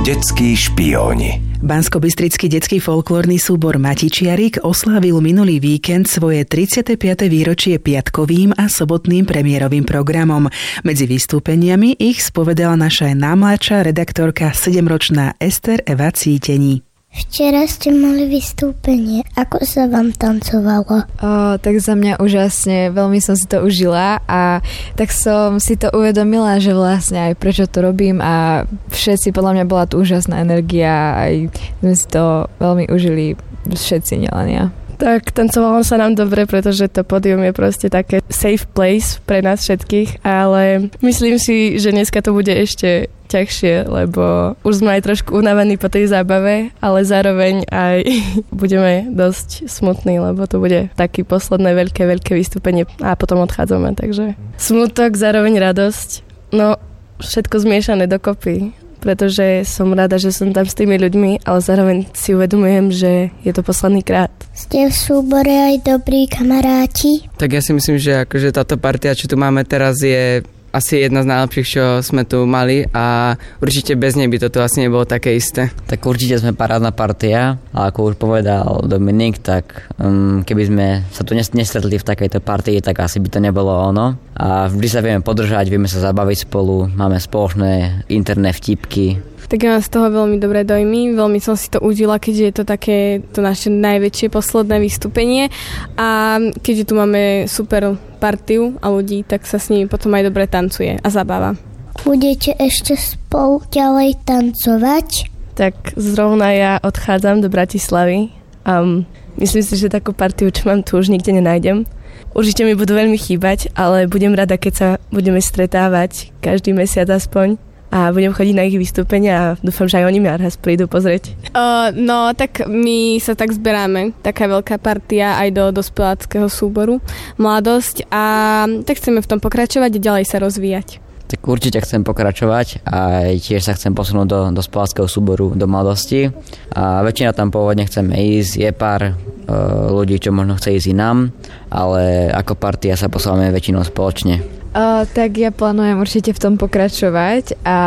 Detskí špióni. Banskobystrický detský folklórny súbor Matičiarik oslávil minulý víkend svoje 35. výročie piatkovým a sobotným premiérovým programom. Medzi vystúpeniami ich spovedala naša najmladšia redaktorka 7-ročná Ester Eva Cítení. Včera ste mali vystúpenie. Ako sa vám tancovalo? Tak za mňa úžasne, veľmi som si to užila a tak som si to uvedomila, že vlastne aj prečo to robím a všetci, podľa mňa bola tu úžasná energia, aj sme si to veľmi užili všetci, nielen ja. Tak tancovalo sa nám dobre, pretože to pódium je proste také safe place pre nás všetkých, ale myslím si, že dneska to bude ešte ťažšie, lebo už sme aj trošku unavení po tej zábave, ale zároveň aj budeme dosť smutní, lebo to bude taký posledné veľké vystúpenie a potom odchádzame, takže smutok, zároveň radosť, no všetko zmiešané dokopy. Pretože som rada, že som tam s tými ľuďmi, ale zároveň si uvedomujem, že je to posledný krát. Ste v súbore aj dobrí kamaráti? Tak ja si myslím, že akože táto partia, čo tu máme teraz, je asi jedna z najlepších, čo sme tu mali a určite bez nej by toto asi nebolo také isté. Tak určite sme parádna partia a ako už povedal Dominik, tak keby sme sa tu nestretli v takejto partii, tak asi by to nebolo ono. A vždy sa vieme podržať, vieme sa zabaviť spolu, máme spoločné interné vtipky. Tak ja mám z toho veľmi dobré dojmy, veľmi som si to užila, keďže je to také to naše najväčšie posledné vystúpenie a keďže tu máme super partiu a ľudí, tak sa s nimi potom aj dobre tancuje a zabáva. Budete ešte spolu ďalej tancovať? Tak zrovna ja odchádzam do Bratislavy a myslím si, že takú partiu, čo mám tu, už nikde nenájdem. Určite mi budú veľmi chýbať, ale budem rada, keď sa budeme stretávať každý mesiac aspoň. A budem chodiť na ich vystúpenia a dúfam, že aj oni mňa raz prídu pozrieť. No, tak my sa tak zberáme. Taká veľká partia aj do dospeláckého súboru Mladosť a tak chceme v tom pokračovať a ďalej sa rozvíjať. Tak určite chcem pokračovať a tiež sa chcem posunúť do dospeláckého súboru do Mladosti. A väčšina tam pôvodne chceme ísť. Je pár ľudí, čo možno chce ísť inám, ale ako partia sa posúvame väčšinou spoločne. Tak ja plánujem určite v tom pokračovať a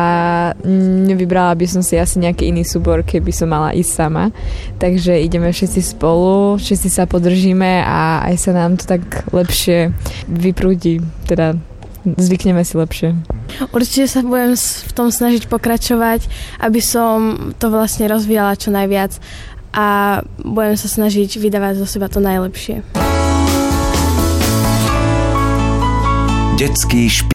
vybrala by som si asi nejaký iný súbor, keby som mala ísť sama. Takže ideme všetci spolu, všetci sa podržíme a aj sa nám to tak lepšie vyprúdi, teda zvykneme si lepšie. Určite sa budem v tom snažiť pokračovať, aby som to vlastne rozvíjala čo najviac a budem sa snažiť vydávať zo seba to najlepšie. Detský